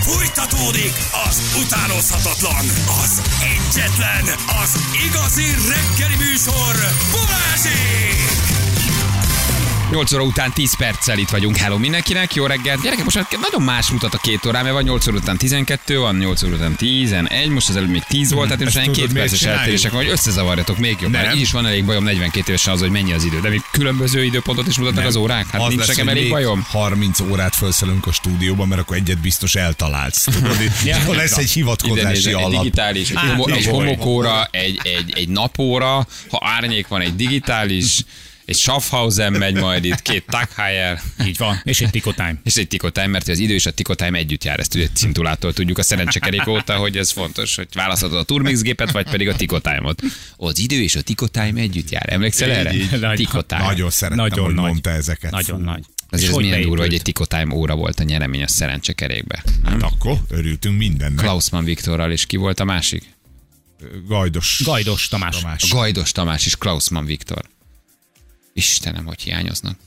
Fújtatódik az utánozhatatlan, az egyetlen, az igazi reggeli műsor, Balázsék! 8 óra után 10 perccel itt vagyunk. Hello mindenkinek, jó reggelt. Gyerekek, most nagyon más mutat a 2 órán, mert van 8 óra után 12, van 8 óra után 11, most az előbb még 10 volt, tehát most ilyen 2 perces eltérések van, hogy összezavarjatok még jobb. Mert így is van elég bajom 42 évesen az, hogy mennyi az idő. De még különböző időpontot is mutatnak az órák. Hát nincs nekem elég bajom. 30 órát felszelünk a stúdióba, mert akkor egyet biztos eltalálsz. Tudod, akkor lesz egy hivatkozási alap. Egy digitális, egy homokóra, egy napóra, ha árnyék van, egy digitális. Egy Schaffhausen megy majd itt, 2 Taghajer. Így van, és egy Tikotime. És egy Tikotime, mert az idő és a Tikotime együtt jár. Ezt ugye Cintulától tudjuk a szerencsekerék óta, hogy ez fontos, hogy választhatod a Turmix gépet, vagy pedig a Tikotime-ot. Az idő és a Tikotime együtt jár. Emlékszel erre? Tikotime. Nagyon szerettem, hogy mondta ezeket. Nagyon nagy. Azért ez milyen durva, hogy egy Tikotime óra volt a nyeremény a szerencsekerékbe. Hát akkor örültünk mindennek. Klausmann Viktorral, és ki volt a másik? Gajdos Tamás. Gajdos Tamás és Klausmann Viktor. Istenem, hogy hiányoznak.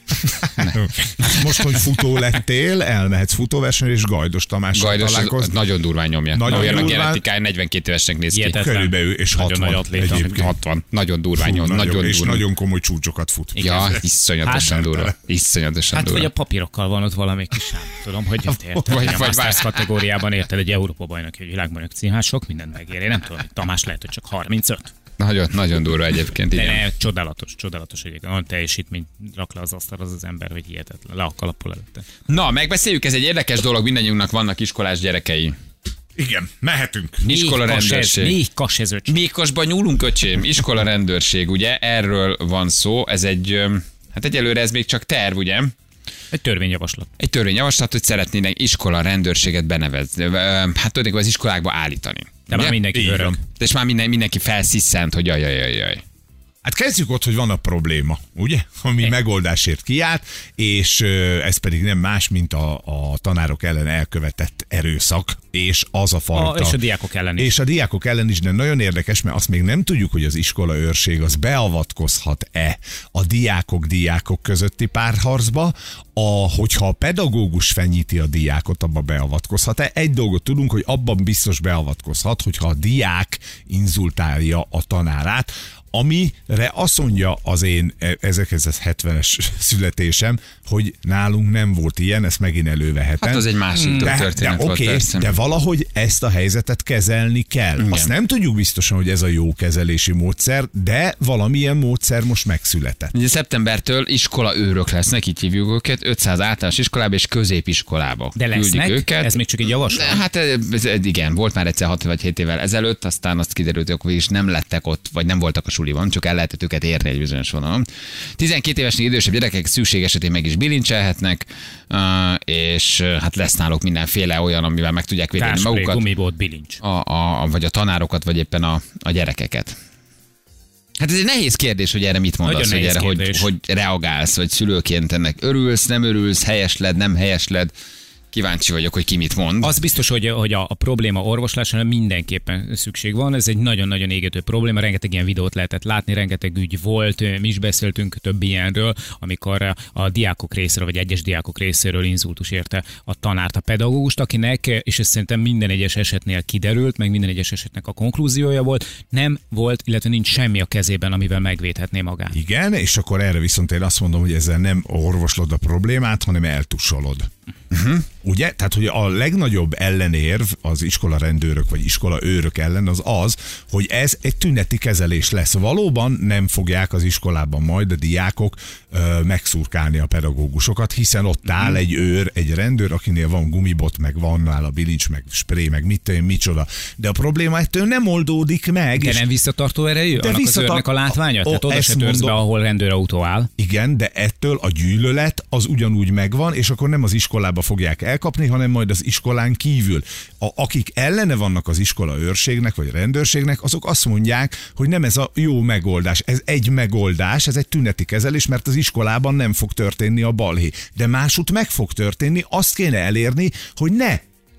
Most, hogy futó lettél, elmehetsz futóversenyre, és Gajdos Tamással találkozni. Nagyon durván nyomja. Olyan genetikája 42 évesnek néz ki. Körülbelül, és 60 egyébként. 60. Nagyon durván nyom. És nagyon komoly csúcsokat fut. Ja, iszonyatosan durva. Hát, vagy a papírokkal van ott valami kis sám. Tudom, hogy érted. Vagy más kategóriában érted, egy Európa-bajnok, egy világbajnok címások, mindent megér. Én nem tudom, hogy Tamás lehet, hogy csak 35. Nagyon durva egyébként. De csodálatos egyébként. Olyan teljesítményt rak le az asztalra az ember, hogy hihetetlen. Le a kalappal előtte. Na, megbeszéljük, ez egy érdekes dolog, mindannyiunknak vannak iskolás gyerekei. Igen, mehetünk. Iskola rendőrség. Még kasezőcség. Még kasba nyúlunk, öcsém. Iskola rendőrség, ugye? Erről van szó. Ez hát egyelőre ez még csak terv, ugye? Egy törvényjavaslat. Egy törvényjavaslat, hogy szeretnének iskola rendőrséget benevezni. Hát tudnék az iskolákba állítani. De már mindenki öröm. És már mindenki felsziszent, hogy jaj. Hát kezdjük ott, hogy van a probléma, ugye? Ami megoldásért kiállt, és ez pedig nem más, mint a tanárok ellen elkövetett erőszak, és az a fajta... És a diákok ellen is. És a diákok ellen is, de nagyon érdekes, mert azt még nem tudjuk, hogy az iskola őrség az beavatkozhat-e a diákok közötti párharcba, hogyha a pedagógus fenyíti a diákot, abba beavatkozhat-e. Egy dolgot tudunk, hogy abban biztos beavatkozhat, hogyha a diák inzultálja a tanárát, amire azt mondja az én 1970-es születésem, hogy nálunk nem volt ilyen, ezt megint elővehetem. Hát az egy másik történet volt. Oké, de valahogy ezt a helyzetet kezelni kell. Igen. Azt nem tudjuk biztosan, hogy ez a jó kezelési módszer, de valamilyen módszer most megszületett. Ugye szeptembertől iskolaőrök lesznek, így hívjuk őket, 500 általános iskolába és középiskolába. De lesznek? Őket. Ez még csak egy javaslat? Hát igen, volt már egyszer 6 vagy 7 évvel ezelőtt, aztán azt kiderült, hogy akkor is nem lettek ott, vagy nem voltak a suliban, csak el lehetett őket érni egy bizonyos vonalon. 12 évesnél idősebb gyerekek szükség esetén meg is bilincselhetnek, és hát lesz náluk mindenféle olyan, amivel meg tudják védeni magukat. Gumibót, bilincs. Vagy a tanárokat, vagy éppen a gyerekeket. Hát ez egy nehéz kérdés, hogy erre mit mondasz, hogy erre hogy reagálsz, vagy szülőként ennek örülsz, nem örülsz, helyesled, nem helyesled. Kíváncsi vagyok, hogy ki mit mond. Az biztos, hogy a probléma orvoslására mindenképpen szükség van. Ez egy nagyon-nagyon égető probléma. Rengeteg ilyen videót lehetett látni, rengeteg ügy volt. Mi is beszéltünk több ilyenről, amikor a diákok részéről, vagy egyes diákok részéről inzultus érte a tanárt, a pedagógust, akinek, és ez szerintem minden egyes esetnél kiderült, meg minden egyes esetnek a konklúziója volt, nem volt, illetve nincs semmi a kezében, amivel megvédhetné magát. Igen, és akkor erre viszont én azt mondom, hogy ezzel nem orvoslod a problémát, hanem eltussolod. Ugye? Tehát, hogy a legnagyobb ellenérv az iskola rendőrök vagy iskola őrök ellen az, hogy ez egy tüneti kezelés lesz. Valóban nem fogják az iskolában majd a diákok megszurkálni a pedagógusokat, hiszen ott áll egy őr, egy rendőr, akinél van gumibot, meg van nála bilincs, meg spré, meg micsoda. De a probléma ettől nem oldódik meg. De nem visszatartó erejű? Annak az őrnek a látványa? Tehát oda se törsz be, ahol rendőrautó áll. Igen, de ettől a gyűlölet az ugyanúgy megvan, és akkor nem az iskolába fogják elkapni, hanem majd az iskolán kívül. Akik ellene vannak az iskola őrségnek vagy rendőrségnek, azok azt mondják, hogy nem ez a jó megoldás. Ez egy megoldás, ez egy tüneti kezelés, mert az iskolában nem fog történni a balhé. De másút meg fog történni, azt kéne elérni, hogy ne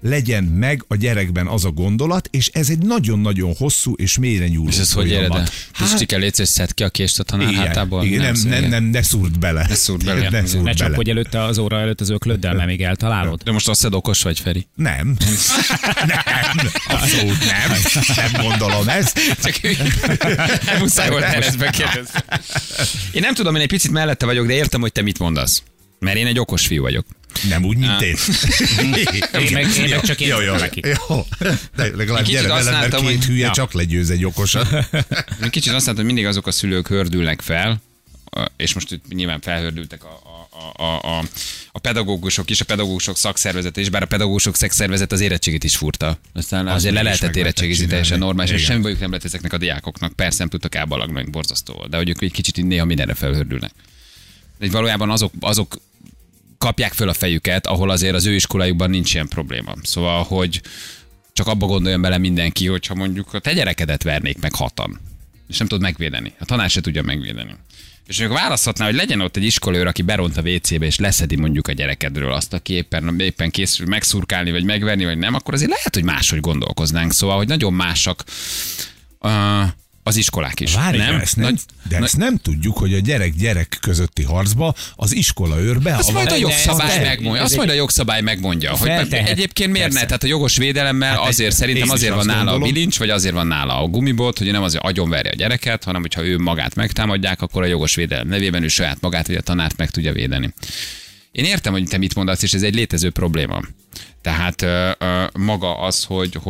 legyen meg a gyerekben az a gondolat, és ez egy nagyon-nagyon hosszú és mélyre nyúló És ez hogy éred el? Pistike, légy szíves, szedd ki a kést a tanár hátából. Igen, nem, ne szúrd bele. Ne szúrd bele. Ne szúrd Ne bele. csapkodj előtte az óra előtt az öklöddel, mert még eltalálod. De most azt hiszed, okos vagy, Feri? Nem. Nem, abszolút nem. Nem gondolom ezt. Csak muszáj volt keresztbe kérdezni. Én nem tudom, én egy picit mellette vagyok, de értem, hogy te mit mondasz. Mert én egy okos fiú vagyok. Nem úgy, mint én. Én meg csak én Jó. neki. Jó. De legalább Kicsit gyere azt velem, mert láttam, két hogy- hülye Ja. csak legyőz egy okosat. Én kicsit azt látom, hogy mindig azok a szülők hördülnek fel, és most itt nyilván felhördültek a pedagógusok is, a pedagógusok szakszervezete is, bár a pedagógusok szakszervezet az érettségit is furta. Aztán azért le is lehetett meg érettségizni, lehetett teljesen csinálni. normális, és Igen. semmi bajuk nem lett ezeknek a diákoknak. Persze nem tudtak elbalagni, meg borzasztó, de hogy ők egy kicsit néha mindenre felhördülnek. De valójában azok kapják föl a fejüket, ahol azért az ő iskolájukban nincs ilyen probléma. Szóval, hogy csak abba gondoljon bele mindenki, hogyha mondjuk a te gyerekedet vernék meg 6-an, és nem tudod megvédeni. A tanár se tudja megvédeni. És még választhatná, hogy legyen ott egy iskolaőr, aki beront a WC-be, és leszedi mondjuk a gyerekedről azt, aki éppen készül megszurkálni, vagy megverni, vagy nem, akkor azért lehet, hogy máshogy gondolkoznánk. Szóval, hogy nagyon másak az iskolák is. Várj, nem? Ezt nem tudjuk, hogy a gyerek közötti harcba az iskolaőr Azt majd a beavatkozik. jogszabály ez megmondja. egy- Azt majd a jogszabály megmondja. Hogy Feltehet. egyébként miért ne? Persze. Tehát a jogos védelemmel azért szerintem én is azért van azt nála a gondolom. bilincs, vagy azért van nála a gumibot, hogy nem azért agyonverje a gyereket, hanem hogyha ő magát megtámadják, akkor a jogos védelem nevében ő saját magát vagy a tanárt meg tudja védeni. Én értem, hogy te mit mondasz, és ez egy létező probléma. Tehát maga az,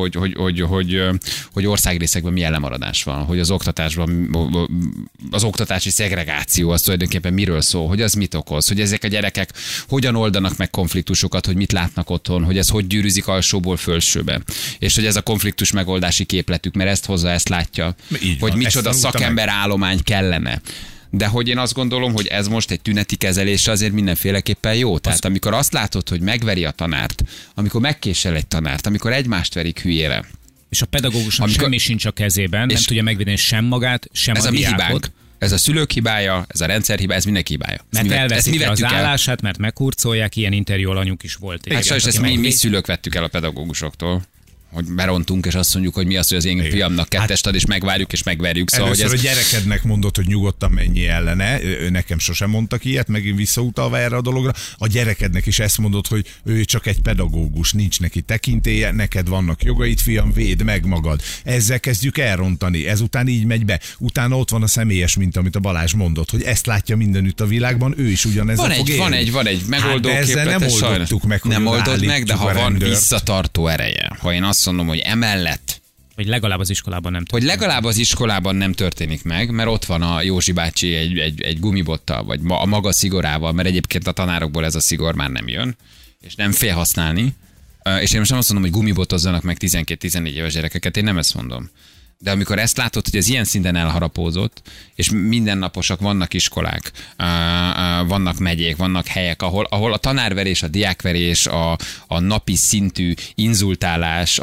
hogy országrészekben milyen lemaradás van, hogy az oktatásban, az oktatási szegregáció az tulajdonképpen miről szól, hogy az mit okoz, hogy ezek a gyerekek hogyan oldanak meg konfliktusokat, hogy mit látnak otthon, hogy ez hogy gyűrűzik alsóból fölsőbe, és hogy ez a konfliktus megoldási képletük, mert ezt hozza, ezt látja, Így hogy van, micsoda ezt tanulta szakember állomány kellene. De hogy én azt gondolom, hogy ez most egy tüneti kezelésre azért mindenféleképpen jó. Tehát amikor azt látod, hogy megveri a tanárt, amikor megkésel egy tanárt, amikor egymást verik hülyére, És a pedagógusnak Amikor- semmi sincs a kezében, nem És- tudja megvédeni sem magát, sem ez a a mi diákot. hibánk. Ez a szülők hibája, ez a rendszer hibája, ez mindenki hibája. Mert ezt elveszik az vettük el. állását, mert megkurcolják, ilyen interjú alanyunk is volt. Hát sajnos ezt Aki mi megvéd- szülők vettük el a pedagógusoktól. Hogy berontunk, és azt mondjuk, hogy mi az, hogy az én fiamnak kettest ad, és megvárjuk, és megverjük. Szóval, hogy Először ez... a gyerekednek mondod, hogy nyugodtan menjél ellene, ő nekem sosem mondtak ilyet, megint visszautalva erre a dologra. A gyerekednek is ezt mondod, hogy ő csak egy pedagógus, nincs neki tekintélye, neked vannak jogaid, fiam, védd meg magad. Ezzel kezdjük elrontani, ezután így megy be. Utána ott van a személyes minta, amit a Balázs mondott, hogy ezt látja mindenütt a világban, ő is ugyanezzel fog élni. Van egy megoldó Hát de ezzel nem képletes, sajnos. oldottuk meg, hogy Nem oldod meg, de odaállítjuk ha a van rendőrt. visszatartó ereje, ha én azt mondom, hogy emellett, Vagy legalább az iskolában nem hogy tudja. legalább az iskolában nem történik meg, mert ott van a Józsi bácsi egy gumibottal, vagy a maga szigorával, mert egyébként a tanárokból ez a szigor már nem jön, és nem fél használni. És én most nem azt mondom, hogy gumibotozzanak meg 12-14 éves gyerekeket, én nem ezt mondom. De amikor ezt látod, hogy ez ilyen szinten elharapózott, és mindennaposak vannak iskolák, vannak megyék, vannak helyek, ahol a tanárverés, a diákverés, a napi szintű inzultálás,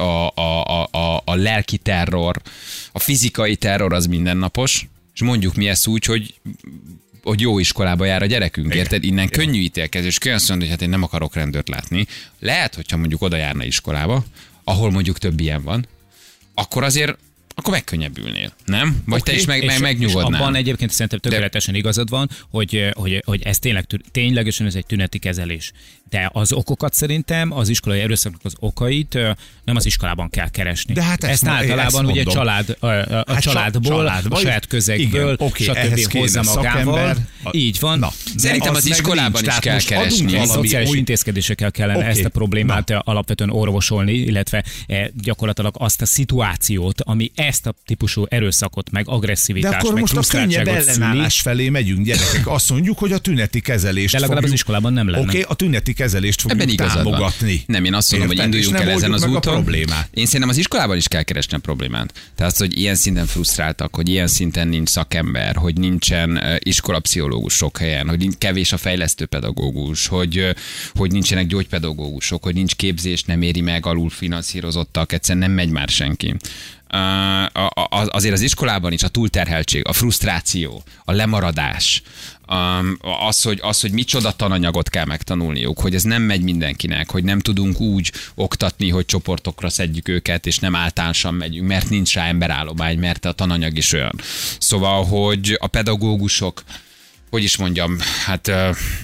a lelki terror, a fizikai terror az mindennapos, és mondjuk mi ezt úgy, hogy jó iskolába jár a gyerekünk, érted? Innen könnyű ítélkezés, könnyű azt mondani, hogy hát én nem akarok rendőrt látni. Lehet, hogyha mondjuk oda járna iskolába, ahol mondjuk több ilyen van, akkor azért akkor megkönnyebbülnél, nem? Vagy te is megnyugodnál. És abban egyébként szerintem tökéletesen igazad van, hogy ez ténylegesen ez egy tüneti kezelés. De az okokat szerintem, az iskolai erőszaknak az okait nem az iskolában kell keresni. De hát ezt általában ugye a családból, a saját közegből, stb. Hozza magával. Így van. Na, szerintem az iskolában is kell keresni. Szociális intézkedésekkel kellene ezt a problémát alapvetően orvosolni, illetve gyakorlatilag azt a szituációt, ami ezt a típusú erőszakot, meg agresszivitást, de akkor meg most a könnyebb frusztráltságot szüli. ellenállás felé megyünk, gyerekek. Azt mondjuk, hogy a tüneti kezelést De legalább az iskolában nem lenne. Oké, a tüneti kezelést fogjuk Ebben igazad van. támogatni. Nem, én azt mondom, hogy Érted? induljunk És nem el ezen az oldjuk meg a úton. problémát. Én szerintem az iskolában is kell keresni a problémát. Tehát az, hogy ilyen szinten frusztráltak, hogy ilyen szinten nincs szakember, hogy nincsen iskolapszichológus sok helyen, hogy kevés a fejlesztő pedagógus, hogy nincsenek gyógypedagógusok, hogy nincs képzés, nem éri meg, alul finanszírozottak, egyszerűen nem megy már senki. Azért az iskolában is a túlterheltség, a frusztráció, a lemaradás, az, hogy micsoda tananyagot kell megtanulniuk, hogy ez nem megy mindenkinek, hogy nem tudunk úgy oktatni, hogy csoportokra szedjük őket, és nem általánosan megyünk, mert nincs rá emberállomány, mert a tananyag is olyan. Szóval, hogy a pedagógusok, hogy is mondjam, hát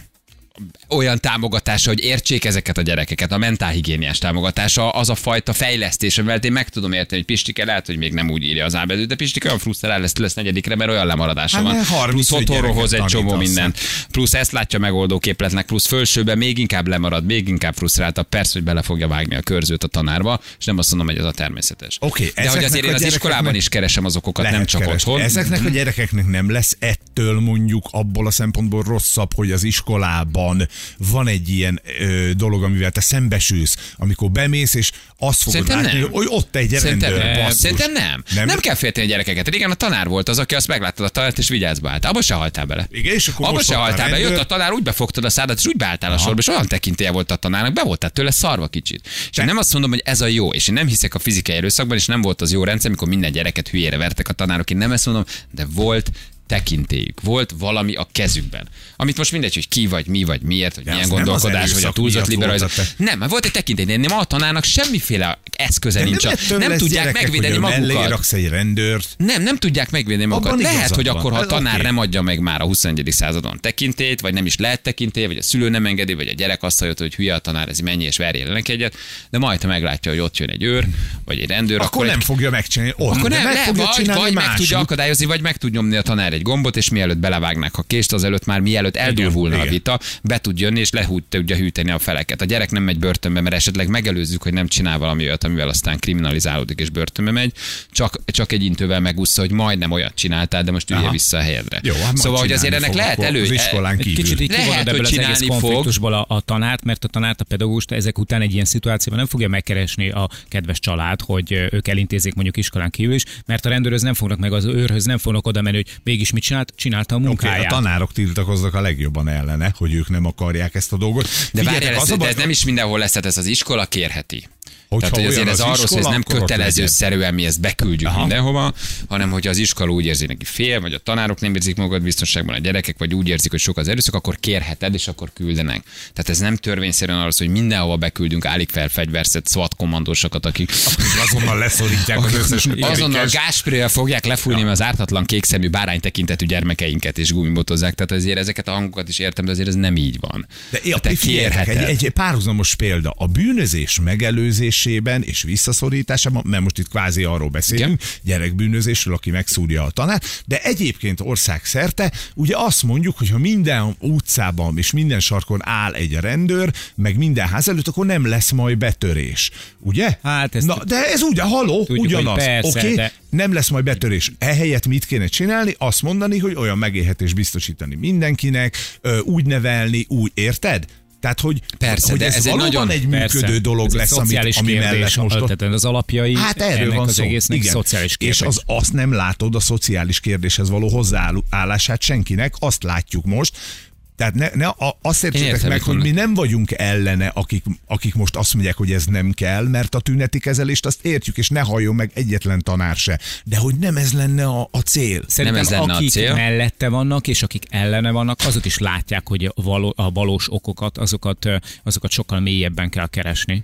olyan támogatása, hogy értsék ezeket a gyerekeket, a mentálhigiéniás támogatása, az a fajta fejlesztés, amivel én meg tudom érteni, hogy Pistike lehet, hogy még nem úgy írja az ábedőt, de Pistike olyan frusztrál lesz negyedikre, mert olyan lemaradása van. Plusz otthonról hoz egy csomó mindent. Plusz ezt látja megoldó képletnek, plusz fölsőben még inkább lemarad, még inkább frusztráltabb. Persze, hogy bele fogja vágni a körzőt a tanárba, és nem azt mondom, hogy ez a természetes. De hogy azért én az iskolában is keresem az okokat, nem csak otthon. Ezeknek a gyerekeknek nem lesz ettől mondjuk abból a szempontból rosszabb, hogy az iskolában van egy ilyen dolog, amivel te szembesülsz, amikor bemész, és azt fogod Szerintem látni, nem. hogy ott egy rendőr. Szerintem nem kell félteni a gyerekeket. Régen a tanár volt az, aki azt megláttad a tanárt, és vigyázz állt. Abba se haltál bele. Igen, és akkor abba se haltál bele. Jött a tanár, úgy befogtad a szádat, és úgy beálltál a sorba, és olyan tekintélye volt a tanárnak, be voltál tőle szarva kicsit. És én nem azt mondom, hogy ez a jó, és én nem hiszek a fizikai erőszakban, és nem volt az jó rendszer, amikor minden gyereket hülyére vertek a tanárok. Én nem ezt mondom, de volt tekintélyük. Volt valami a kezükben. Amit most mindegy, hogy ki vagy, mi vagy, miért, hogy milyen gondolkodás, vagy a túlzott liberalizmus. Nem, mert volt egy tekintély. Nem a tanárnak semmiféle eszköze nincs. Nem tudják megvédeni magukat. Raksz egy rendőrt. Nem tudják megvédeni magukat. Lehet, hogy akkor, ha a tanár nem adja meg már a 21. századon tekintélyt, vagy nem is lehet tekintély, vagy a szülő nem engedi, vagy a gyerek azt hallja, hogy hülye a tanár, ez mennyi és verjél neki egyet, de majd ha meglátja, hogy ott jön egy őr, vagy egy rendőr, akkor nem fogja megcsinálni. Akkor nem, vagy meg tudja akadályozni, vagy meg tud nyomni a tanár egy gombot, és mielőtt belevágnák a kést, azelőtt már mielőtt eldurvulna a vita, be tud jönni, és tudja hűteni a feleket. A gyerek nem megy börtönbe, mert esetleg megelőzzük, hogy nem csinál valami olyat, amivel aztán kriminalizálódik és börtönbe megy, csak egy intővel megúszza, hogy majdnem olyat csináltál, de most üljél vissza a helyedre. Jó, hát szóval, hogy azért ennek lehet kicsit így lehet, hogy csinálni konfliktusból a tanárt, mert a tanárt, a pedagógust ezek után egy ilyen szituációban nem fogja megkeresni a kedves család, hogy ők elintézzék mondjuk iskolán kívül is, mert a rendőrhöz nem fognak meg az őrhöz nem fognak oda menni, hogy mégis mit csinálta a munkáját. Okay, a tanárok tiltakoznak a legjobban ellene, hogy ők nem akarják ezt a dolgot. De várjál, ez nem is mindenhol lesz, tehát ez az iskola kérheti. Hogyha tehát, hogy azért ez arról szól, hogy ez nem akkor kötelezőszerűen mi ezt beküldjük mindenhova, hanem hogy az iskola úgy érzi neki fél, vagy a tanárok nem érzik magukat biztonságban, a gyerekek, vagy úgy érzik, hogy sok az erőszak, akkor kérheted, és akkor küldenek. Tehát ez nem törvényszerűen arról szól, hogy mindenhova beküldünk állig fel fegyverszett SWAT kommandósokat, akik azonnal leszorítják az összes azonnal gásprével fogják lefújni az ártatlan kékszemű bárány tekintetű gyermekeinket és gumibotozzák. Tehát azért ezeket a hangokat is értem, de azért ez nem így van. De egy párhuzamos példa. A bűnözés megelőzésében és visszaszorításában, mert most itt kvázi arról beszélünk, gyerekbűnözésről, aki megszúrja a tanár, de egyébként országszerte ugye azt mondjuk, hogy ha minden utcában és minden sarkon áll egy rendőr, meg minden ház előtt, akkor nem lesz majd betörés. Ugye? Hát de ez ugye, ugyanaz. Persze, de nem lesz majd betörés. Ehelyett mit kéne csinálni? Azt mondani, hogy olyan megélhetést biztosítani mindenkinek, úgy nevelni, úgy, érted? Tehát, hogy, persze, hogy de ez valóban egy működő dolog lesz, ami mellett most... Tehát az alapjai hát erről van az szó. egésznek Igen. szociális kérdés. És azt nem látod a szociális kérdéshez való hozzáállását senkinek, azt látjuk most. Tehát azt értsétek meg, hogy mi nem vagyunk ellene, akik most azt mondják, hogy ez nem kell, mert a tüneti kezelést azt értjük, és ne halljon meg egyetlen tanár se. De hogy nem ez lenne a cél. Szerintem nem ez lenne akik a cél. mellette vannak, és akik ellene vannak, azok is látják, hogy a valós okokat, azokat sokkal mélyebben kell keresni.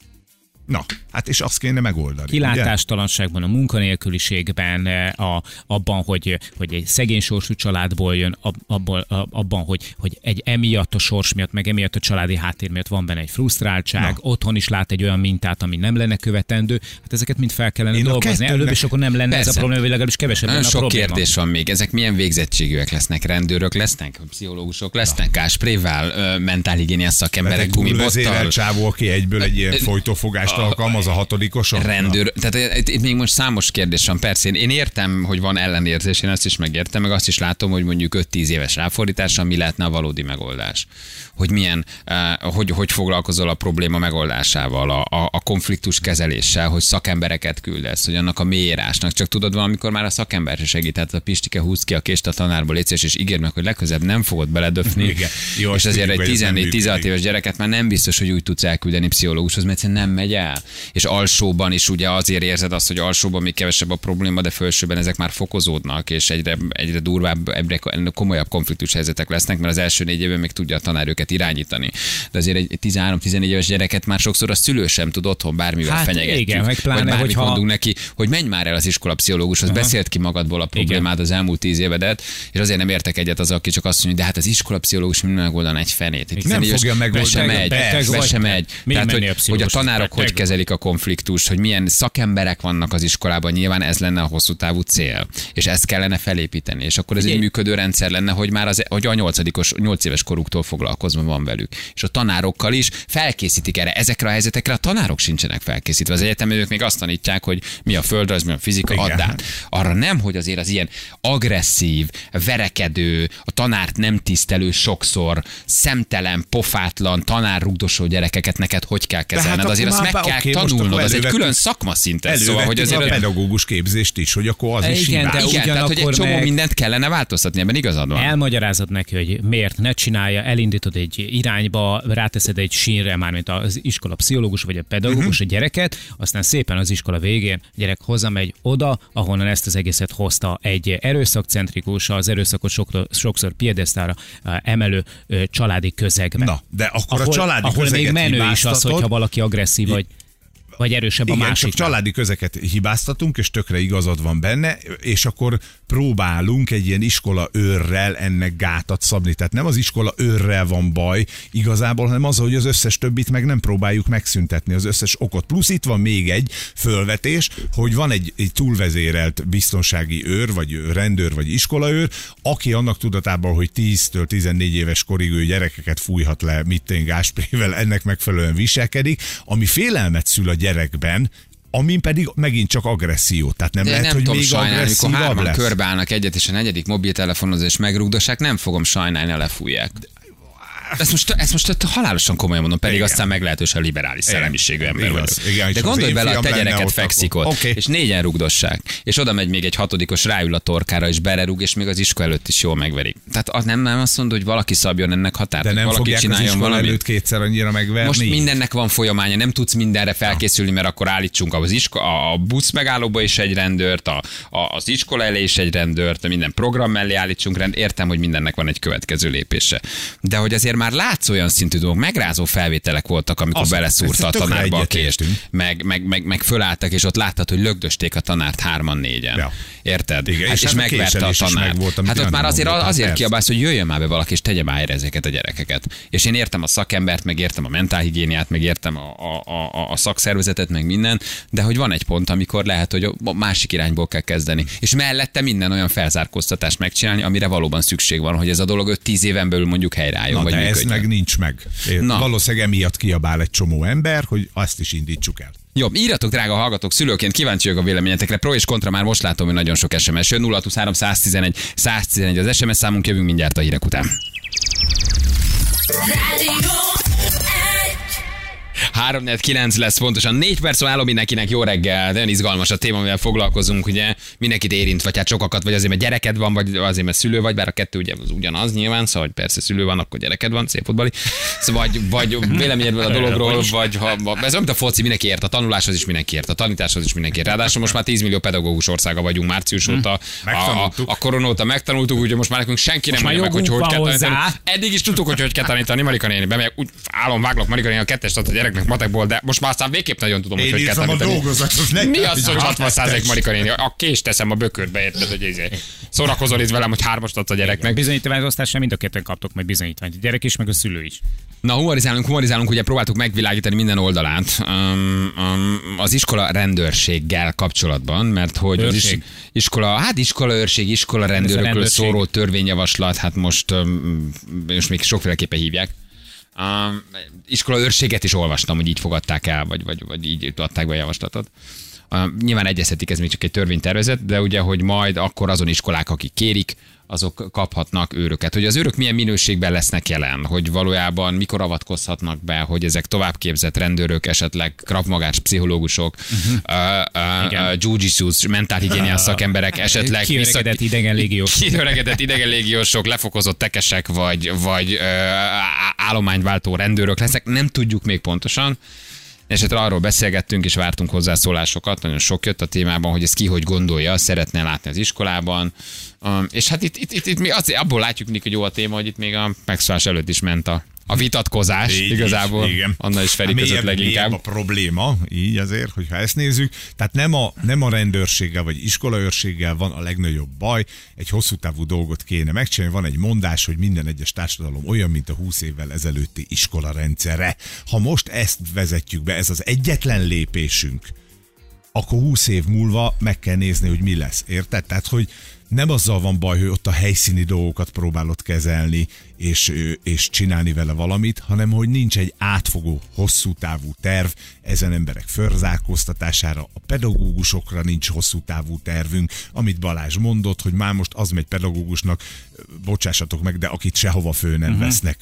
Na, hát és azt kéne megoldani. Kilátástalanságban, a munkanélküliségben, abban, hogy egy szegény sorsú családból jön, abban, hogy egy emiatt a sors miatt, meg emiatt a családi háttér miatt van benne egy frusztráltság, otthon is lát egy olyan mintát, ami nem lenne követendő. Hát ezeket mind fel kellene dolgozni előbb, és akkor nem lenne ez a probléma, vagy legalábbis kevesebb lenne a sok probléma. kérdés van még. Ezek milyen végzettségűek lesznek? Rendőrök lesznek? Pszichológusok lesznek? Gásprével? Mentálhigiéniás szakemberek? Gumibottal? Csávó, aki egyből egy ilyen folytófogást alkalmaz a hatodikoson? Rendőr. Tehát itt még most számos kérdés van. Persze én értem, hogy van ellenérzés, én azt is megértem, meg azt is látom, hogy mondjuk 5-10 éves ráfordítással mi lehetne a valódi megoldás. Hogy milyen, hogy foglalkozol a probléma megoldásával, a konfliktus kezeléssel, hogy szakembereket küldesz, hogy annak a mélyírásnak. Csak tudod, valamikor már a szakember se segít. Tehát a Pistike húz ki a kést a tanárból, létszés, és ígérd meg, hogy legközelebb nem fogod beledöfni. Jó, és azért egy 14-16 éves gyereket már nem biztos, hogy úgy tudsz elküldeni pszichológushoz, mert egyszerűen nem megy el. el. És alsóban is ugye azért érzed azt, hogy alsóban még kevesebb a probléma, de felsőben ezek már fokozódnak, és egyre durvább, egyre komolyabb konfliktus helyzetek lesznek, mert az első 4 évben még tudja a tanár őket irányítani. De azért egy 13-14 éves gyereket már sokszor a szülő sem tud otthon bármivel fenyegetjük. Igen, meg pláne, vagy bármit hogyha... mondunk neki, hogy menj már el az iskolapszichológushoz, beszélt ki magadból a problémád az elmúlt 10 évedet, és azért nem értek egyet az, aki csak azt mondja, de hát az iskolapszichológus mind megoldaná egy fenét. Nem fogja megoldani. Be sem megy. Tehát, hogy a tanárok hogy kezelik a konfliktust, hogy milyen szakemberek vannak az iskolában, nyilván ez lenne a hosszú távú cél. És ezt kellene felépíteni. És akkor ez egy működő rendszer lenne, hogy már hogy a 8 éves koruktól foglalkozva van velük. És a tanárokkal is felkészítik erre. Ezekre a helyzetekre a tanárok sincsenek felkészítve. Az egyeteműek még azt tanítják, hogy mi a földrajz, mi a fizika, add át. Arra nem, hogy azért az ilyen agresszív, verekedő, a tanárt nem tisztelő sokszor, szemtelen, pofátlan, tanárrugdosó gyerekeket neked hogy kell kezelned. Hát azért azt meg kell tanulnod, az egy külön szakma szinten. Szóval, hogy azért a pedagógus képzést is, hogy akkor az is igen, tehát hogy egy csomó mindent kellene változtatni, ebben igazad van. Elmagyarázod neki, hogy miért ne csinálja, elindítod egy irányba, ráteszed egy sínre, mármint az iskola pszichológus vagy a pedagógus a gyereket, aztán szépen az iskola végén a gyerek hazamegy oda, ahonnan ezt az egészet hozta, egy erőszakcentrikus, az erőszakot sokszor piedesztára emelő családi közegbe. Na, de akkor a családi ahol közeget még menő is az, hogyha valaki agresszív vagy erősebb igen, a másik. Csak családi közeket hibáztatunk, és tökre igazad van benne, és akkor próbálunk egy ilyen iskola őrrel ennek gátat szabni. Tehát nem az iskola őrrel van baj igazából, hanem az, hogy az összes többit meg nem próbáljuk megszüntetni, az összes okot. Plusz itt van még egy fölvetés, hogy van egy túlvezérelt biztonsági őr, vagy rendőr, vagy iskolaőr, aki annak tudatában, hogy 10-től 14 éves korig ő gyerekeket fújhat le gásprével, ennek megfelelően viselkedik, ami félelmet szül a gyerekben, amin pedig megint csak agresszió. Tehát nem lehet, hogy még agresszívabb lesz. Amikor 3-an körbeállnak egyet, és a 4. mobiltelefonoz és megrugdossák, nem fogom sajnálni, ha lefújják. Ezt most halálosan komolyan mondom, pedig igen. Aztán meglehetősen liberális szellemiségű ember vagyok. Igen, de gondolj bele, a te gyereket fekszik ott, és 4-en rugdossák, és oda megy még egy 6-os, ráül a torkára, és belerúg, és még az iskola előtt is jól megverik. Tehát nem azt mondod, hogy valaki szabjon ennek határt, de hogy nem valaki csináljon valamit. Előtt kétszer annyira megverni. Most mindennek van folyamánya, nem tudsz mindenre felkészülni, mert akkor állítsunk a busz megállóba is egy rendőrt, az iskola elé is egy rendőrt, minden program mellé állítsunk rendőrt. Értem, hogy mindennek van egy következő lépése. De hogy azért már látsz olyan szintű dolgok, megrázó felvételek voltak, amikor beleszúrta a tanárba a kést, meg fölálltak, és ott láttad, hogy lögdösték a tanárt 3-4-en. Ja. Érted? Igen, hát és megverte a tanárt. Hát ott már azért kiabálsz, hogy jöjjön már be valaki, és tegye már ezeket a gyerekeket. És én értem a szakembert, meg értem a mentálhigiéniát, meg értem a szakszervezetet, meg minden, de hogy van egy pont, amikor lehet, hogy a másik irányból kell kezdeni. És mellette minden olyan felzárkóztatást megcsinálni, amire valóban szükség van, hogy ez a dolog 5-10 éven belül mondjuk helyreálljon, vagy működjön. Meg nincs meg. Valószínűleg emiatt kiabál egy csomó ember, hogy azt is indítsuk el. Jó, írjatok, drága hallgatók, szülőként kíváncsi vagyok a véleményetekre. Pro és kontra, már most látom, hogy nagyon sok SMS jön. 023 111 111 az SMS számunk, jövünk mindjárt a hírek után. 3-4-9 lesz pontosan. 4 perc álló mindenkinek, jó reggel. Nagyon izgalmas a téma, amivel foglalkozunk, ugye mindenkit érint, vagy hát sokakat, vagy azért, mert gyereked van, vagy azért, mert szülő vagy, bár a kettő ugye az ugyanaz nyilván, szóval hogy persze szülő van, akkor gyereked van, szép fotbali. Szóval, vagy véleményedből a dologról, vagy ha ez olyan, mint a foci, mindenki ért, a tanuláshoz is mindenki ért, a tanításhoz is mindenki ért. Ráadásul most már 10 millió pedagógus országa vagyunk március óta, a korona óta megtanultuk, úgyhogy most már nekünk senki nem mondja meg, hogy kell tanítani. Eddig is tudtuk, hogy kell tanítani. Marika néni, bemegyek, úgy állom, váglak Marika néni a 2-est ad a gyereknek matekból, de most már aztán végképp nagyon tudom, hogy kell tanítani. Mi az, hogy 60% Marika néni? A kést teszem a bökörbe, érted, hogy szórakozol itt velem, hogy 3-ast adsz a gyereknek. Bizonyítványosztásra mind a ketten kaptok majd bizonyítványt, a gyerek is, meg a szülő is. Na, humorizálunk, ugye próbáltuk megvilágítani minden oldalát az iskola rendőrséggel kapcsolatban, mert hogy az iskola őrség, iskola rendőrökről szóló törvényjavaslat, hát most még sokféleképpen hívják. Iskola őrséget is olvastam, hogy így fogadták el, vagy így adták be a javaslatot. Nyilván egyeztetik, ez még csak egy törvénytervezet, de ugye, hogy majd akkor azon iskolák, akik kérik, azok kaphatnak őröket. Hogy az őrök milyen minőségben lesznek jelen, hogy valójában mikor avatkozhatnak be, hogy ezek továbbképzett rendőrök, esetleg kravmagás pszichológusok, jiu-jitsu, mentálhigiéniás szakemberek, esetleg kiöregedett idegen légiósok, lefokozott tekesek, vagy állományváltó rendőrök lesznek, nem tudjuk még pontosan. Esetleg arról beszélgettünk és vártunk hozzászólásokat, nagyon sok jött a témában, hogy ez ki hogy gondolja, szeretne látni az iskolában. És hát itt mi azért abból látjuk, hogy jó a téma, hogy itt még a megszólás előtt is ment a vitatkozás, így igazából. Igen. Anna és Feri között leginkább. A probléma, így azért, hogyha ezt nézzük, tehát nem a rendőrséggel vagy iskolaőrséggel van a legnagyobb baj, egy hosszú távú dolgot kéne megcsinálni. Van egy mondás, hogy minden egyes társadalom olyan, mint a 20 évvel ezelőtti iskolarendszere. Ha most ezt vezetjük be, ez az egyetlen lépésünk, akkor 20 év múlva meg kell nézni, hogy mi lesz. Érted? Tehát, hogy nem azzal van baj, hogy ott a helyszíni dolgokat próbálod kezelni, és csinálni vele valamit, hanem hogy nincs egy átfogó, hosszú távú terv ezen emberek felzárkóztatására, a pedagógusokra nincs hosszú távú tervünk, amit Balázs mondott, hogy már most az megy pedagógusnak, bocsássatok meg, de akit sehova föl nem vesznek.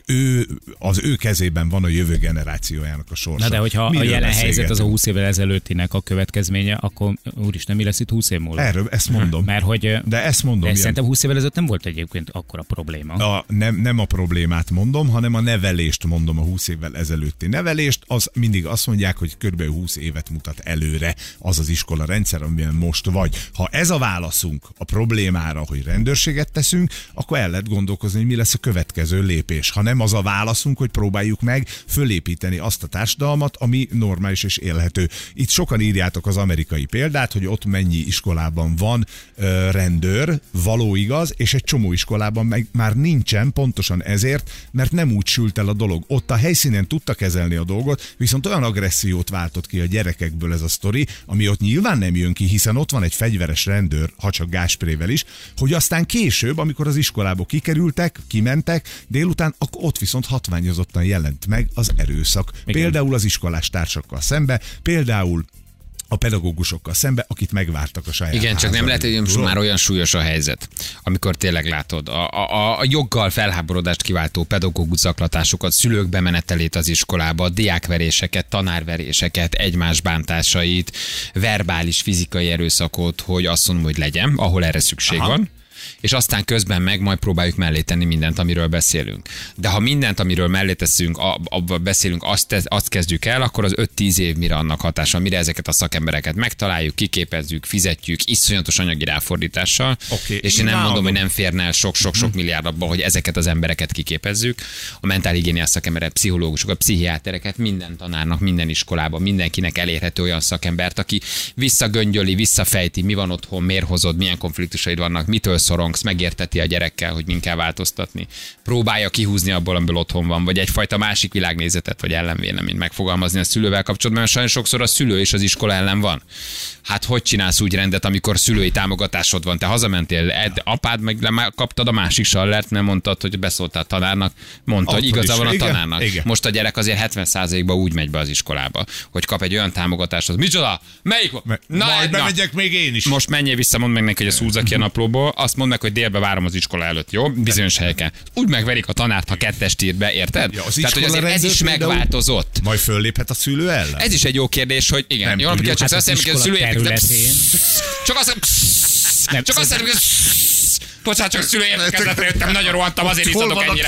Az ő kezében van a jövő generációjának a sorsa. Na de hogyha a jelen helyzet az a 20 évvel ezelőttinek a következménye, akkor úristen, mi lesz itt 20 év múlva? Erről ezt mondom. Mert hogy de ezt mondom. De szerintem 20 évvel ezelőtt nem volt egyébként akkora probléma. Nem a problémát mondom, hanem a nevelést mondom, a 20 évvel ezelőtti nevelést. Az mindig azt mondják, hogy kb. 20 évet mutat előre az az iskola rendszer, amiben most vagy. Ha ez a válaszunk a problémára, hogy rendőrséget teszünk, akkor el lehet gondolkozni, hogy mi lesz a következő lépés. Ha nem az a válaszunk, hogy próbáljuk meg fölépíteni azt a társadalmat, ami normális és élhető. Itt sokan írjátok az amerikai példát, hogy ott mennyi iskolában van rendőr, való igaz, és egy csomó iskolában meg már nincsen, pontosan ezért, mert nem úgy sült el a dolog. Ott a helyszínen tudta kezelni a dolgot, viszont olyan agressziót váltott ki a gyerekekből ez a sztori, ami ott nyilván nem jön ki, hiszen ott van egy fegyveres rendőr, ha csak gásprével is, hogy aztán később, amikor az iskolából kikerültek, kimentek, délután, akkor ott viszont hatványozottan jelent meg az erőszak. Igen. Például az iskolás társakkal szembe, például a pedagógusokkal szembe, akit megvártak a saját Igen, csak nem lehet, hogy most már olyan súlyos a helyzet, amikor tényleg látod a joggal felháborodást kiváltó pedagógus zaklatásokat, szülők bemenetelét az iskolába, diákveréseket, tanárveréseket, egymás bántásait, verbális, fizikai erőszakot, hogy azt mondom, hogy legyen, ahol erre szükség van. És aztán közben meg majd próbáljuk mellé tenni mindent, amiről beszélünk. De ha mindent, amiről mellé teszünk, beszélünk, azt kezdjük el, akkor az 5-10 év mire annak hatása, mire ezeket a szakembereket megtaláljuk, kiképezzük, fizetjük, iszonyatos anyagi ráfordítással, és én nem mondom, hogy nem férne el sok milliárd abba, hogy ezeket az embereket kiképezzük, a mentálhigiéniás szakemberek, pszichológusokat, pszichiátereket, minden tanárnak, minden iskolában, mindenkinek elérhető olyan szakembert, aki visszagöngyöli, visszafejti, mi van otthon, miért hozod, milyen konfliktusaid vannak, mitől szorongsz, megérteti a gyerekkel, hogy min kell változtatni. Próbálja kihúzni abból, amiből otthon van, vagy egyfajta másik világnézetet, vagy ellenvéleményt megfogalmazni a szülővel kapcsolatban, mert sajnos sokszor a szülő és az iskola ellen van. Hát hogy csinálsz úgy rendet, amikor szülői támogatásod van? Te hazamentél, apád meg kaptad a másik sallert, nem mondtad, hogy beszóltál a tanárnak, mondta, hogy igaza van a tanárnak. Igen. Most a gyerek azért 70%-ban úgy megy be az iskolába, hogy kap egy olyan támogatást, micsoda? Melyik? Majd bemegyek még én is. Most menjél vissza, mondd meg neki, hogy ezt húzza ki a naplóból, azt mondd meg, hogy délbe várom az iskola előtt, jó? Bizonyos helyeken. Úgy megverik a tanárt, ha 2-est ír be, érted? Ja, tehát, hogy azért ez is megváltozott. Majd fölléphet a szülő ellen? Ez is egy jó kérdés, hogy igen. Jó napot, csak azt hiszem, hogy a szülőjének csak azt hiszem, hogy bocsánat, csak szülő értekezletre jöttem, nagyon rohantam, azért iszadok ennyire.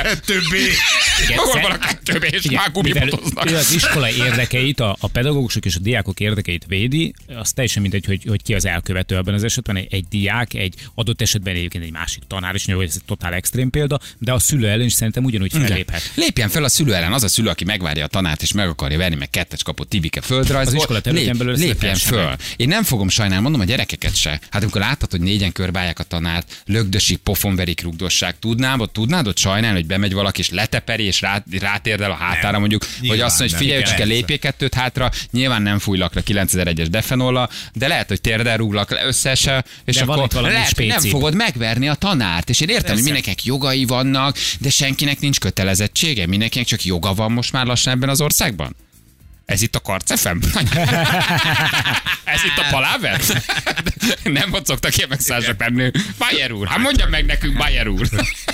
Hol van a 2B, és már gumibotoznak. Az iskola érdekeit, a pedagógusok és a diákok érdekeit védi, az teljesen mindegy, hogy ki az elkövető ebben az esetben, egy diák, egy adott esetben egyébként egy másik tanár is, hogy ez egy totál extrém példa, de a szülő ellen is szerintem ugyanúgy felléphet. Lépjen fel a szülő ellen, az a szülő, aki megvárja a tanárt és meg akarja verni, meg 2-es kapott Tibike földrajzból. Lépjen föl. Én nem fogom sajnálni, mondom a gyerekeket se. Hát amikor látod, hogy 4-en körbálják a tanárt, lögdösik, pofonverik, rugdossák, tudnád ott sajnálni, hogy bemegy valaki és leteperi és rátérdel a hátára mondjuk, hogy azt mondja, hogy figyelj, csak lépjél 2 hátra, nyilván nem fújlak le 9001-es defenolla, de lehet, hogy térdel rúglak le összese, és de akkor lehet, hogy nem fogod megverni a tanárt. És én értem, hogy mindenkinek jogai vannak, de senkinek nincs kötelezettsége, mindenkinek csak joga van most már lassan ebben az országban. Ez itt a karcefem? Ez itt a paláver? Nem ott szoktak ilyen megszállások lenni. Bayer úr, hát mondja meg nekünk, Bayer úr.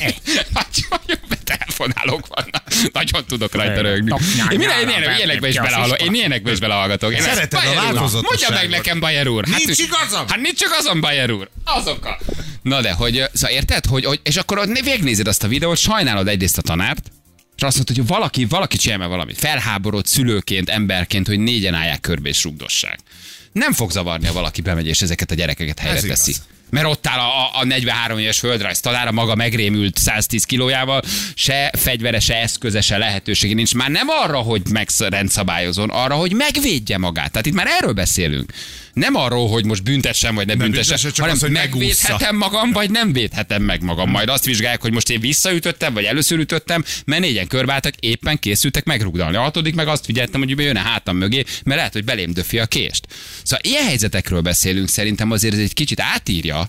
Telefonálók vannak. Nagyon tudok rajta rögni. Én ilyenekbe is belehallgatok. Szereted a változatosságot. Mondja meg nekem, Bayer úr. Nincs igazam. Hát nincs igazam, Bayer úr. Azokkal. Na de, hogy, szóval érted? És akkor végignézed azt a videót, sajnálod egyrészt a tanárt, És azt mondta, hogy valaki csinálja valamit. Felháborodott szülőként, emberként, hogy négyen állják körbe és rugdossák. Nem fog zavarni, ha valaki bemegy és ezeket a gyerekeket helyre teszi. Mert ott áll a 43 éves földrajz tanára, maga megrémült 110 kilójával, se fegyvere, se eszköze, se lehetősége nincs. Már nem arra, hogy megrendszabályozon, arra, hogy megvédje magát. Tehát itt már erről beszélünk. Nem arról, hogy most büntessem, vagy ne büntessem, hanem az, megvédhetem magam, vagy nem védhetem meg magam. Majd azt vizsgálják, hogy most én visszaütöttem, vagy először ütöttem, mert négyen körbáltak, éppen készültek megrugdalni. A hatodik meg azt figyeltem, hogy jön a hátam mögé, mert lehet, hogy belém döfi a kést. Szóval ilyen helyzetekről beszélünk, szerintem azért ez egy kicsit átírja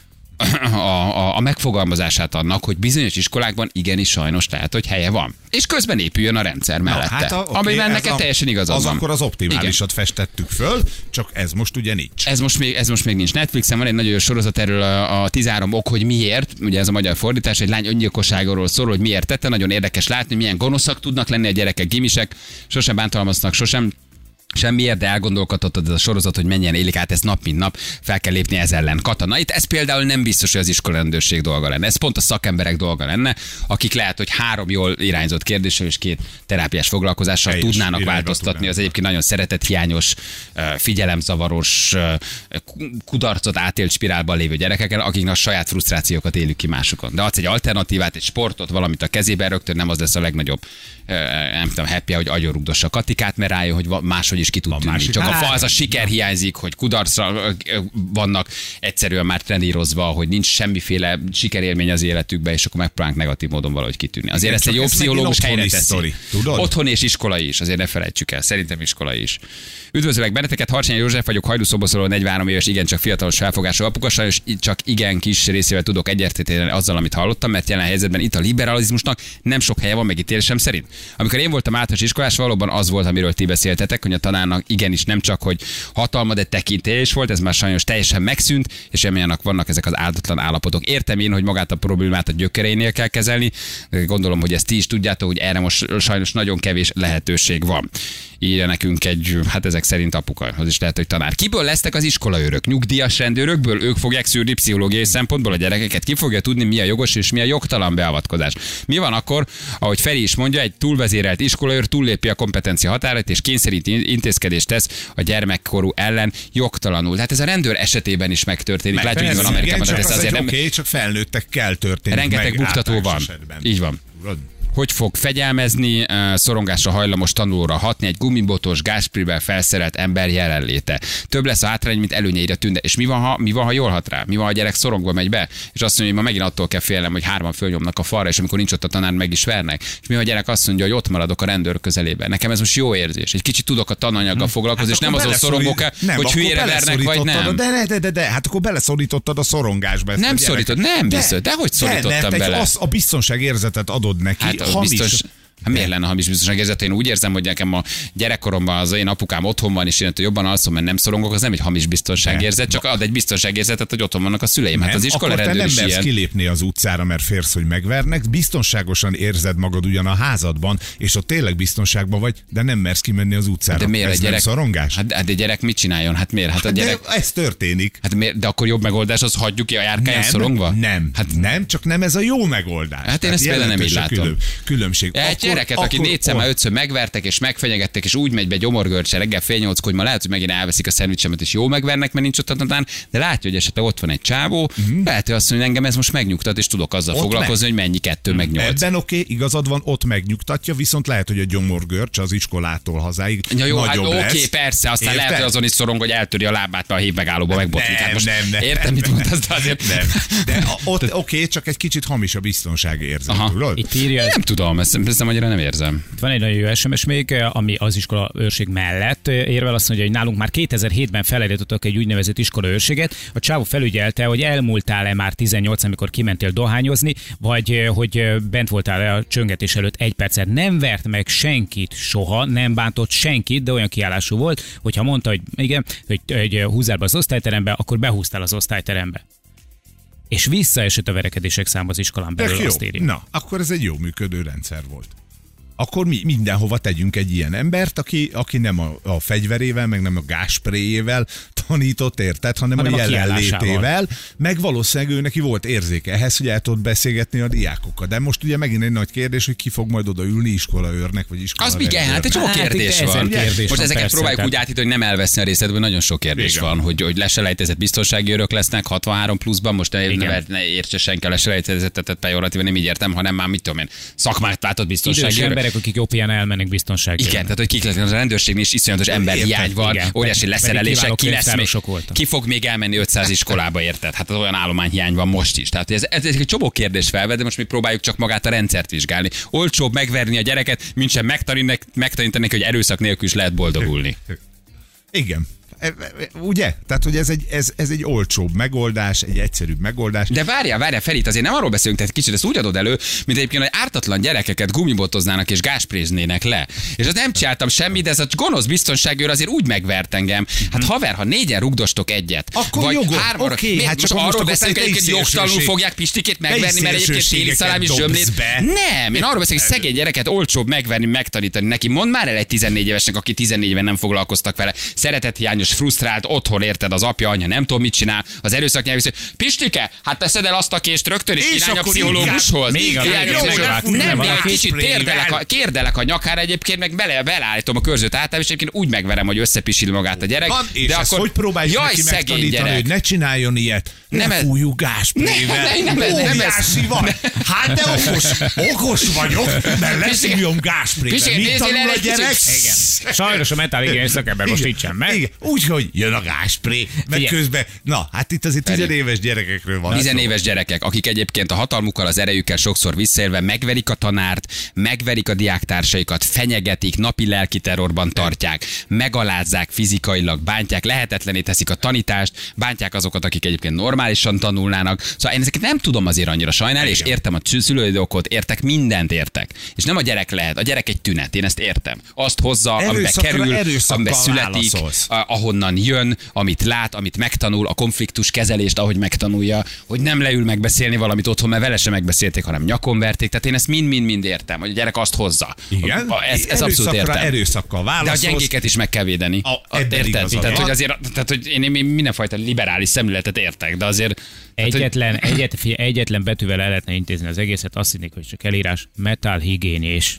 a megfogalmazását annak, hogy bizonyos iskolákban igenis sajnos lehet, hogy helye van. És közben épüljön a rendszer mellette. Amiben neked teljesen igazad van. Akkor az optimálisat festettük föl, csak ez most ugye nincs. Ez most még nincs. Netflixen van egy nagyon jó sorozat erről a 13 ok, hogy miért, ugye ez a magyar fordítás, egy lány öngyilkosságról szól, hogy miért tette. Nagyon érdekes látni, milyen gonoszak tudnak lenni a gyerekek, gimisek, sosem bántalmaznak, sosem semmiért, de elgondolkodott ez a sorozat, hogy mennyien élik át ezt nap mint nap, fel kell lépni ez ellen. Katona. Itt ez például nem biztos, hogy az iskolarendőrség dolga lenne. Ez pont a szakemberek dolga lenne, akik lehet, hogy 3 jól irányzott kérdéssel és 2 terápiás foglalkozással tudnának változtatni az egyébként nagyon szeretett, hiányos, figyelemzavaros, kudarcot átélt spirálban lévő gyerekekkel, akiknek a saját frusztrációkat élik ki másokon. De adsz egy alternatívát, egy sportot, valamit a kezében, rögtön nem az lesz a legnagyobb, nem tudom, happy, hogy agyonrugdossa a Katikát, mert rájön, hogy máshogy is ki tud tűnni. Csak az a siker hiányzik, hogy kudarcra vannak egyszerűen már trenírozva, hogy nincs semmiféle sikerélmény az életükben, és akkor megpróbálunk negatív módon valahogy kitűnni. Azért ezt egy jó pszichológus helyre teszi. Otthon és iskolai is, azért ne felejtsük el. Szerintem iskolai is. Üdvözlök benneteket, Harcsányi József vagyok, Hajdúszoboszló 43 éves, igencsak fiatalos felfogású apuka, és csak igen kis részével tudok egyetérteni azzal, amit hallottam, mert jelen helyzetben itt a liberalizmusnak nem sok helye van megítélésem szerint. Amikor én voltam általános iskolás, valóban az volt, amiről ti beszéltetek, hogy a tanárnak igenis nem csak, hogy hatalma, de tekintély is volt, ez már sajnos teljesen megszűnt, és emiatt vannak ezek az áldatlan állapotok. Értem én, hogy magát a problémát a gyökereinél kell kezelni, gondolom, hogy ezt ti is tudjátok, hogy erre most sajnos nagyon kevés lehetőség van. Írja nekünk egy, hát ezek szerint apuka, az is lehet, hogy tanár. Kiből lesznek az iskolaőrök? Nyugdíjas rendőrökből? Ők fogják szűrni pszichológiai szempontból a gyerekeket? Ki fogja tudni, mi a jogos és mi a jogtalan beavatkozás? Mi van akkor, ahogy Feri is mondja, egy túlvezérelt iskolaőr túllépi a kompetencia határait és kényszerít intézkedést tesz a gyermekkorú ellen jogtalanul. Hát ez a rendőr esetében is megtörténik. Látjuk, hogy van Amerikában, de ez azért nem. Oké, csak felnőttekkel történik. Rengeteg buktató van. Így van. Hogy fog fegyelmezni, szorongásra hajlamos tanulóra hatni egy gumibotos, gázsprivel felszerelt ember jelenléte. Több lesz a hátrány, mint előnyeire tűnne. És mi van, ha jól hat rá? Mi van, ha a gyerek szorongva megy be? És azt mondja, hogy ma megint attól kell félnem, hogy 3 fölnyomnak a falra, és amikor nincs ott a tanár, meg is vernek. És mi van, a gyerek azt mondja, hogy ott maradok a rendőr közelében. Nekem ez most jó érzés. Egy kicsit tudok a tananyaggal foglalkozni, és nem azon szorongok el, hogy hülyére vernek, vagy nem. De, hát akkor beleszorítottad a szorongásba. Nem szorítod, nem biztos. De hogy szorítottam bele? A biztonságérzetet adod neki. Hát miért lenne hamis biztonságérzet? Én úgy érzem, hogy nekem a gyerekkoromban az én apukám otthon van, és én jobban alszom, mert nem szorongok, az nem egy hamis biztonságérzet, csak ad egy biztonságérzetet, hogy otthon vannak a szüleim. Hát az iskola rendőr is ilyen. Nem mersz kilépni az utcára, mert félsz, hogy megvernek, biztonságosan érzed magad ugyan a házadban, és ott tényleg biztonságban vagy, de nem mersz kimenni az utcára. De miért ez a gyerek? Nem szorongás? Hát a gyerek mit csináljon? Hát miért? Hát a gyerek... De ez történik. Hát miért? De akkor jobb megoldás az hagyjuk ki a járkányon szorongva? Nem. Hát nem, csak nem ez a jó megoldás. Hát én ezt például nem így látom. Különbség. Egy gyereket, aki 4-5-ször megvertek és megfenyegettek, és úgy megy be gyomorgörcsel reggel fél 8-kor, hogy ma lehet, hogy megint elveszik a szendvicsemet, és jó megvernek, mert nincs ott a tanár, de látja, hogy esetleg ott van egy csávó, lehet, hogy azt mondja, hogy engem ez most megnyugtat, és tudok azzal foglalkozni, hogy mennyi 2 meg 8. Ebben oké, igazad van, ott megnyugtatja, viszont lehet, hogy a gyomorgörcs az iskolától hazáig ja, jó, nagyobb lesz. Oké, persze, aztán érted? Lehet, hogy azon is szorong, hogy eltöri a lábát, a hívmegállóba megbotlik. Hát most értem, mit mondasz, de azért nem. De ott oké, csak egy kicsit hamis a biztonsági érzet. Itt írja, nem tudom, ezt annyira nem érzem. Van egy nagyon jó SMS még, ami az iskolaőrség mellett érvel azt mondja, hogy nálunk már 2007-ben felállítottak egy úgynevezett iskolaőrséget. A csávó felügyelte, hogy elmúltál-e már 18, amikor kimentél dohányozni, vagy hogy bent voltál a csöngetés előtt 1 percet. Nem vert meg senkit soha, nem bántott senkit, de olyan kiállású volt, hogyha mondta, hogy igen, hogy húzzál be az osztályterembe, akkor behúztál az osztályterembe. És visszaesett a verekedések száma az iskolán belül, azt írja. Na, akkor ez egy jó működő rendszer volt. Akkor mi mindenhova tegyünk egy ilyen embert, aki nem a fegyverével, meg nem a gázspréjével tanított, érted, hanem a jelenlétével, meg valószínűleg ő neki volt érzéke ehhez, hogy el tudott beszélgetni a diákokkal. De most ugye megint egy nagy kérdés, hogy ki fog majd odaülni iskolaőrnek, vagy iskola. Az igen, hát egy csomó kérdés van. Most ezeket próbáljuk úgy átítani, hogy nem elveszni a részletből, nagyon sok kérdés van, hogy leselejtezett biztonsági őrök lesznek 63 pluszban, most ne értse senki a leselejtezettet pejoratíven, nem így értem, hanem már mit tudom én, szakmát látott biztonsági őrök. Emberek, akik jobbján elmennek biztonsági. Igen, tehát hogy kik lesznek, az a rendőrségnél is iszonyatos emberhiány van, óriási leszerelések, ki fog még elmenni 500 iskolába, érted? Hát az olyan állományhiány van most is. Tehát ez egy csomó kérdés felvet, de most mi próbáljuk csak magát a rendszert vizsgálni. Olcsóbb megverni a gyereket, mint sem megtanítani, hogy erőszak nélkül is lehet boldogulni. Igen. Ugye? Tehát, hogy ez egy olcsóbb megoldás, egy egyszerűbb megoldás. De várjál, Ferit, azért nem arról beszélünk, tehát kicsit ezt úgy adod elő, mint egyébként, hogy ártatlan gyerekeket gumibotoznának és gáspréznének le. És azt nem csináltam semmit, de ez a gonosz biztonságőr azért úgy megvert engem. Hát haver, ha 4-en rugdostok egyet, akkor vagy jogos, 3-ra, okay, hát most arról beszélünk, hogy egyébként jogtalanul fogják Pistikét megverni, mert egyébként téli szalámi zsömlét. Nem, én arról beszélek, hogy szegény gyereket olcsóbb megverni, megtanítani neki. Mondd már el egy 14 évesnek, aki 14 éven nem foglalkoztak vele. Szeretethiányos, frusztrált, otthon érted, az apja, anya nem tudom mit csinál, az erőszak nyelvű, Pistike, hát teszed el azt a kést rögtön, és irány a pszichológushoz. Nem, egy kicsit kérdelek a nyakára egyébként, meg beleállítom a körzőt által, és egyébként úgy megverem, hogy összepisil magát a gyerek. És de akkor hogy próbáljuk neki megtanítani, hogy ne csináljon ilyet? Nem fújjuk gásprével. Óriási vagy. Hát de okos vagyok, mert leszívjom gásprével. Mit tanul a gyerek? Sajnos a mentálhigiéniás szakember most nincsen meg. Úgyhogy jön a gáspré, meg közben, na, hát itt azért 10 éves gyerekekről van. 10 éves gyerekek, akik egyébként a hatalmukkal, az erejükkel sokszor visszaélve megverik a tanárt, megverik a diáktársaikat, fenyegetik, napi lelki terrorban tartják, megalázzák fizikailag, bántják, lehetetlené teszik a tanítást, bántják azokat, akik egyébként normálisan tanulnának. Szóval én ezeket nem tudom azért annyira sajnálni, és értem a szülői okot, értek mindent értek. És nem a gyerek lehet, a gyerek egy tünet, én ezt értem. Azt hozza, amibe kerül, amibe születik, ahonnan jön, amit lát, amit megtanul, a konfliktus kezelést, ahogy megtanulja, hogy nem leül megbeszélni valamit otthon, mert vele sem megbeszélték, hanem nyakon verték. Tehát én ezt mind értem, hogy a gyerek azt hozza. Igen? Ez abszolút értem. Erőszakkal válaszolsz. De a gyengéket is meg kell védeni. Érted? Tehát, hogy azért, tehát, hogy én mindenfajta liberális szemléletet értek, de azért... Egyetlen betűvel el lehetne intézni az egészet, azt hinnék, hogy csak elírás mentálhigiéniás.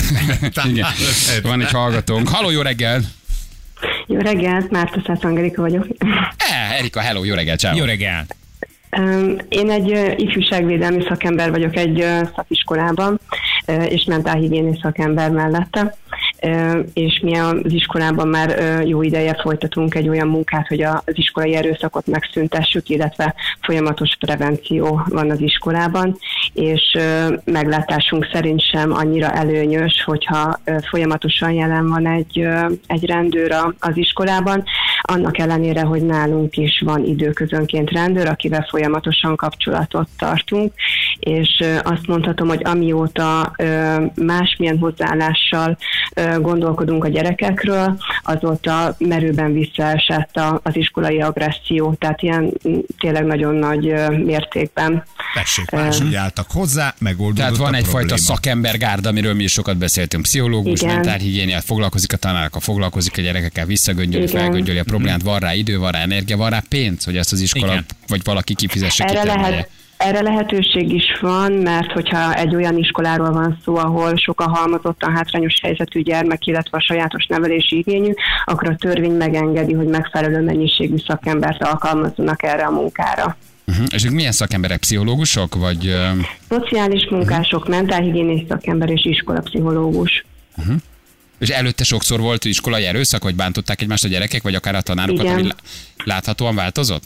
Van egy hallgatónk. Halló, jó reggel! Jó reggelt, Márta Szász Angelika vagyok. Erika, hello, jó reggel, ciao. Jó reggel. Én egy ifjúságvédelmi szakember vagyok egy szakiskolában, és mentálhigiéniás szakember mellette. És mi az iskolában már jó ideje folytatunk egy olyan munkát, hogy az iskolai erőszakot megszüntessük, illetve folyamatos prevenció van az iskolában, és meglátásunk szerint sem annyira előnyös, hogyha folyamatosan jelen van egy rendőr az iskolában, annak ellenére, hogy nálunk is van időközönként rendőr, akivel folyamatosan kapcsolatot tartunk, és azt mondhatom, hogy amióta másmilyen hozzáállással gondolkodunk a gyerekekről, azóta merőben visszaesett az iskolai agresszió, tehát ilyen tényleg nagyon nagy mértékben. Tessék, máshogy álltak hozzá, megoldódott tehát van egyfajta probléma. szakembergárda, amiről mi is sokat beszéltünk, pszichológus, mentálhigiénia, foglalkozik a tanárokkal, foglalkozik a gyerekekkel, visszagöngyöli, felgöngyöli a problémát, van rá idő, van rá energia, van rá pénz, hogy ezt az iskola vagy valaki kifizesse. Erre lehetőség is van, mert hogyha egy olyan iskoláról van szó, ahol sok a halmozottan hátrányos helyzetű gyermek, illetve a sajátos nevelési igényű, akkor a törvény megengedi, hogy megfelelő mennyiségű szakembert alkalmazzanak erre a munkára. És ők milyen szakemberek, pszichológusok, vagy... Szociális munkások, mentálhigiéniás szakember és iskolapszichológus. És előtte sokszor volt iskolai erőszak, vagy bántották egymást a gyerekek, vagy akár a tanárokat, ami láthatóan változott?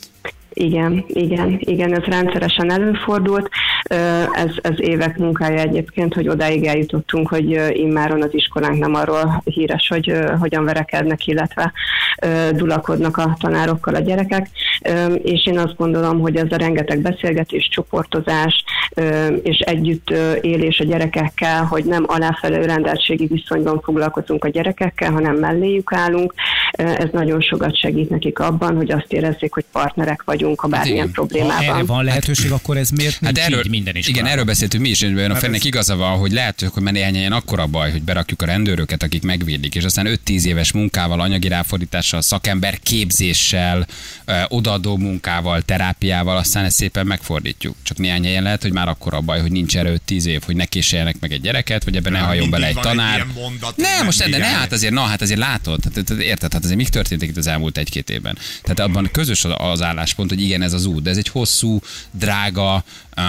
Igen, ez rendszeresen előfordult. Ez évek munkája egyébként, hogy odáig eljutottunk, hogy immáron az iskolánk nem arról híres, hogy hogyan verekednek, illetve dulakodnak a tanárokkal a gyerekek. És én azt gondolom, hogy ez a rengeteg beszélgetés, csoportozás és együtt élés a gyerekekkel, hogy nem aláfelő rendeltségi viszonyban foglalkozunk a gyerekekkel, hanem melléjük állunk, ez nagyon sokat segít nekik abban, hogy azt érezzék, hogy partnerek vagyunk a bármilyen problémában. Ha erre van lehetőség, akkor ez miért nincs így minden iskolában? Igen, erről beszéltünk mi is, hogy a Fennek igaza van, hogy lehet, hogy már néhány helyen akkora baj, hogy berakjuk a rendőröket, akik megvédik, és aztán 5-10 éves munkával, anyagi ráfordítással, szakember képzéssel, odaadó munkával, terápiával, aztán ezt szépen megfordítjuk. Csak néhány helyen lehet, hogy már akkora baj, hogy nincs erre 5-10 év, hogy ne késeljenek meg egy gyereket, vagy ebben ne halljon bele egy tanár. Nem, most de ne, hát azért látod, érted, hát azért mik történtek itt az elmúlt 1-2 évben. Tehát abban közös az álláspont, hogy igen, ez az út, de ez egy hosszú, drága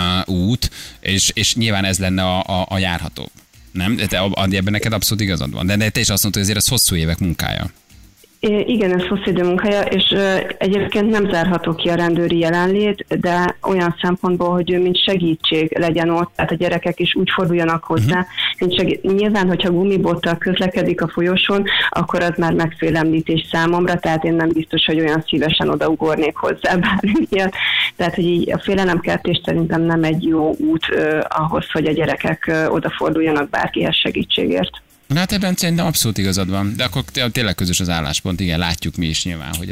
út, és nyilván ez lenne a járható. Nem? Andi, ebben neked abszolút igazad van. De te is azt mondtad, hogy azért ez hosszú évek munkája. Igen, ez hosszú idő munkája, és egyébként nem zárható ki a rendőri jelenlét, de olyan szempontból, hogy ő mint segítség legyen ott, tehát a gyerekek is úgy forduljanak hozzá, mint nyilván, hogyha gumibottal közlekedik a folyosón, akkor az már megfélemlítés számomra, tehát én nem biztos, hogy olyan szívesen odaugornék hozzá bármi miatt. Tehát, hogy így a félelemkeltés szerintem nem egy jó út ahhoz, hogy a gyerekek odaforduljanak bárkihez segítségért. Na hát ebben szerintem abszolút igazad van, de akkor tényleg közös az álláspont, igen, látjuk mi is nyilván, hogy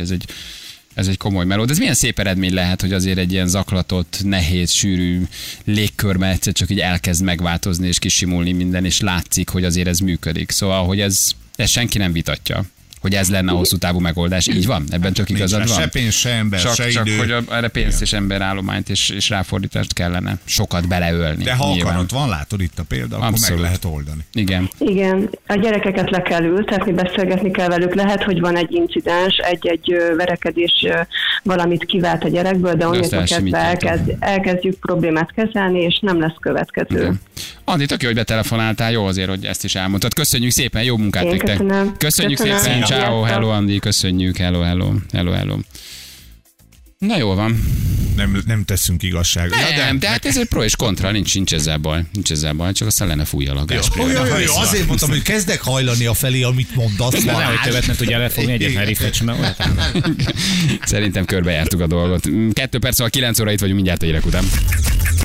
ez egy komoly meló. De ez milyen szép eredmény lehet, hogy azért egy ilyen zaklatott, nehéz, sűrű légkörbe egyszer csak így elkezd megváltozni és kisimulni minden, és látszik, hogy azért ez működik. Szóval, hogy ez senki nem vitatja, hogy ez lenne a hosszú távú megoldás. Így van? Ebben csak igazad van? Se pénz, se ember, se csak idő. hogy erre pénzt és emberállományt és ráfordítást kellene sokat beleölni. De ha akarat van, látod itt a példa, akkor meg lehet oldani. Igen. Igen, a gyerekeket le kell ültetni, beszélgetni kell velük. Lehet, hogy van egy incidens, egy verekedés valamit kivált a gyerekből, de onnantól kezdve elkezdjük problémát kezelni, és nem lesz következő. Igen. Andi, tök jó, hogy betelefonáltál, jó azért, hogy ezt is elmondtad. Köszönjük szépen, jó munkát nektek. Köszönjük szépen, ciao, hello Andi, köszönjük, hello. Na jól van. Nem teszünk igazságot. Nem, de hát ez egy pro és kontra, nincs ezzel baj, csak aztán lenne fújja a lagásprél. Jó, azért mondtam, hogy kezdek hajlani a felé, amit mondasz. De nehogy többet ne tudja lefogni egyetlen riflecs, mert Szerintem körbejártuk a dolgot. 2 perc, 9 óra itt vagyunk, mindjárt a hírek után.